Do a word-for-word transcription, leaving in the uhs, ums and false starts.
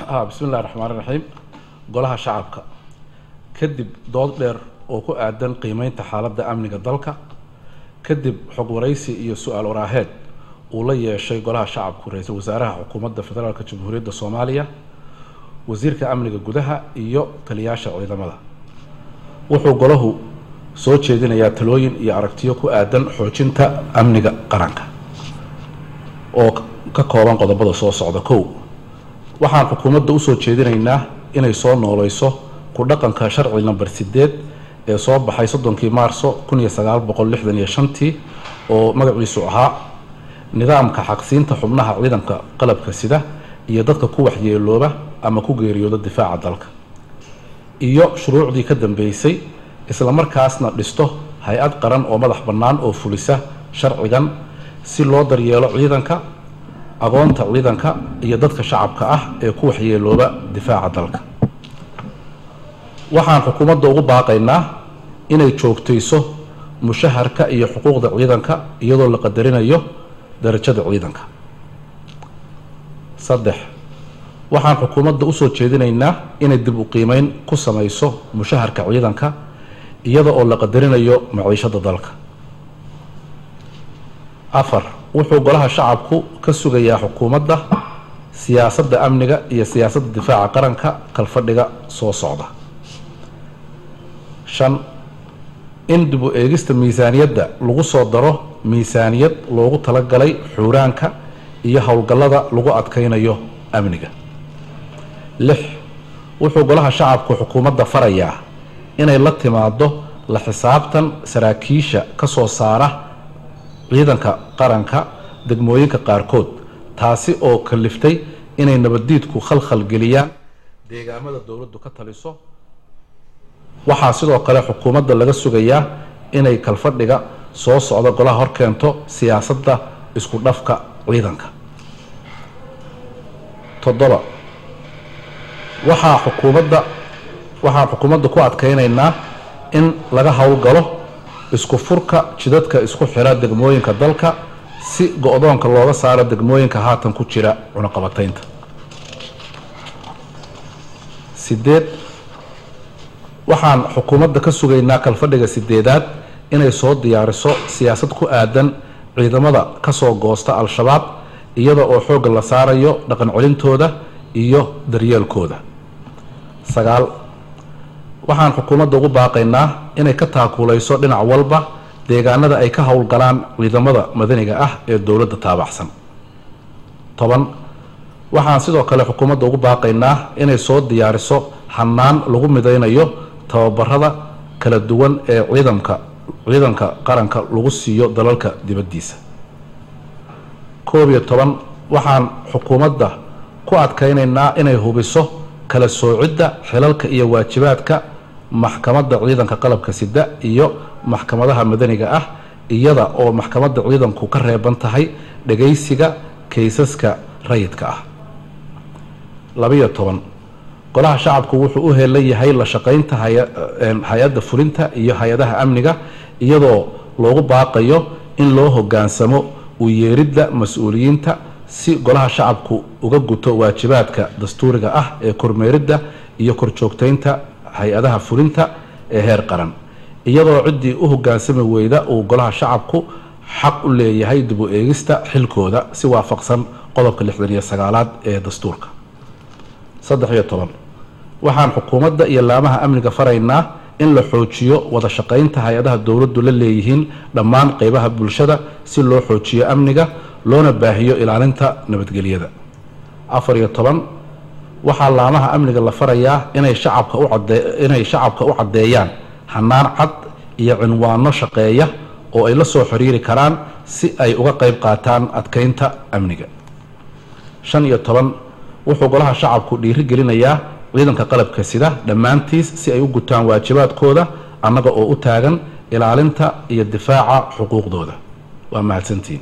ah bismillaahir rahmaanir rahiim golaha shacabka kadib dood dheer oo ku aadan qiimeynta xaaladda amniga dalka kadib xog waraysi iyo su'aal waraaheed uu la yeeshay golaha shacabku ra'iisul wasaaraha xukuumadda federaalka jamhuuriyadda Soomaaliya wasiirka amniga gudaha iyo taliyaasha ciidamada wuxuu golahu soo jeedinayaa talooyin iyo aragtiyo ku aadan xoojinta amniga qaranka oo ka kooban qodobada soo socda kow waxaan xukuumadda u soo jeedinaynaa inay soo nooleyso ku dhaqanka sharci number sideed ee soo baxay soddonkii maarso kun iyo sagaal boqol lixdan iyo shan oo magaciisu ahaa nidaamka xaqsiinta xubnaha ciidanka qalabka sida iyo dadka ku waxyeelooba ama ku geeriyooda difaaca dalka iyo shuruucdii ka dambeysay isla markaasna dhisto hay-ad qaran oo madax bannaan oo fulisa sharcigan si loo daryeelo ciidanka aqoonta ciidanka iyo dadka shacabka ah ee ku waxyeelooba difaaca dalka waxaan xukuumadda ugu baaqaynaa inay joogtayso mushaharka iyo xuquuqda ciidanka iyadoo la qadarinayo darajada ciidanka saddex waxaan xukuumadda u soo jeedinaynaa inay dib u qiimeyn ku samayso mushaharka ciidanka iyada oo la qadarinayo maciishada dalka afar wuxuu golaha shacabku ka sugayaa xukuumadda siyaasadda amniga iyo siyaasadda difaaca qaranka kalfadhiga soo socda shan in dib u eegista miisaaniyadda lagu soo daro miisaaniyad loogu talagalay xuuraanka iyo howlgallada lagu adkaynayo amniga lix wuxuu golaha shacabku xukuumadda farayaa inay la timaado la xisaabtan saraakiisha ka soo saara ciidanka qaranka degmooyinka qaarkood taasi oo kaliftay inay nabaddiidku khalkhal geliyaan deegaamada dowladdu ka taliso waxaa sidoo kale xukuumadda laga sugayaa inay kalfadhiga soo socda golaha hor keento siyaasadda isku dhafka ciidanka toddoba waxaa xukuumadda waxaan xukuumadda ku adkaynaynaa in laga howlgalo isku furka jidadka isku xira degmooyinka dalka si go-doonka looga saaro degmooyinka haatan ku jira cunaqabataynta sideed waxaan xukuumadda ka sugaynaa kalfadhiga sideedaad inay soo diyaariso siyaasad ku aadan ciidamada ka soo goosta al-shabaab iyada oo xoogga la saarayo dhaqan celintooda iyo daryeelkooda sagaal waxaan xukuumadda ugu baaqaynaa inay ka taakuulayso dhinac walba deegaanada ay ka howlgalaan ciidamada madaniga ah ee dowladda taabaxsan toban waxaan sidoo kale xukuumadda ugu baaqaynaa inay soo diyaariso hannaan lagu midaynayo tababarada kala duwan ee ciidanka ciidanka qaranka lagu siiyo dalalka dibaddiisa koob iyo toban waxaan xukuumadda ku adkaynaynaa inay hubiso kala soocidda xilalka iyo waajibaadka maxkamadda ciidanka qalabka sida iyo maxkamadaha madaniga ah iyada oo maxkamadda ciidanku ka reeban tahay dhagaysiga kaysaska rayidka ah labiyo toban golaha shacabku wuxuu u heelan yahay la shaqaynta hay-adda fulinta iyo hay-adaha amniga iyadoo loogu baaqayo in loo hoggaansamo u yeeridda mas-uuliyiinta si golaha shacabku uga guto waajibaadka dastuuriga ah ee kormeeridda iyo korjoogtaynta hay-adaha fulinta ee heer qaran iyadoo ciddii u hoggaansami weyda uu golaha shacabku xaq u leeyahay dib u eegista xilkooda si waafaqsan qodobka lixdan iyo sagaalaad ee dastuurka saddex iyo toban waxaan xukuumadda iyo laamaha amniga faraynaa in la xoojiyo wada shaqaynta hay-adaha dowladdu la leeyihiin dhammaan qeybaha bulshada si loo xoojiyo amniga loona baahiyo ilaalinta nabadgelyada afar iyo toban waxaa laamaha amniga la farayaa inay shacabka u cadee inay shacabka u caddeeyaan hannaan cad iyo cinwaano shaqeeya oo ay la soo xiriiri karaan si ay uga qayb qaataan adkaynta amniga shan iyo toban wuxuu golaha shacabku dhiiri gelinayaa ciidanka qalabka sida dhammaantiis si ay u gutaan waajibaadkooda annaga oo u taagan ilaalinta iyo difaaca xuquuqdooda waa mahadsantiin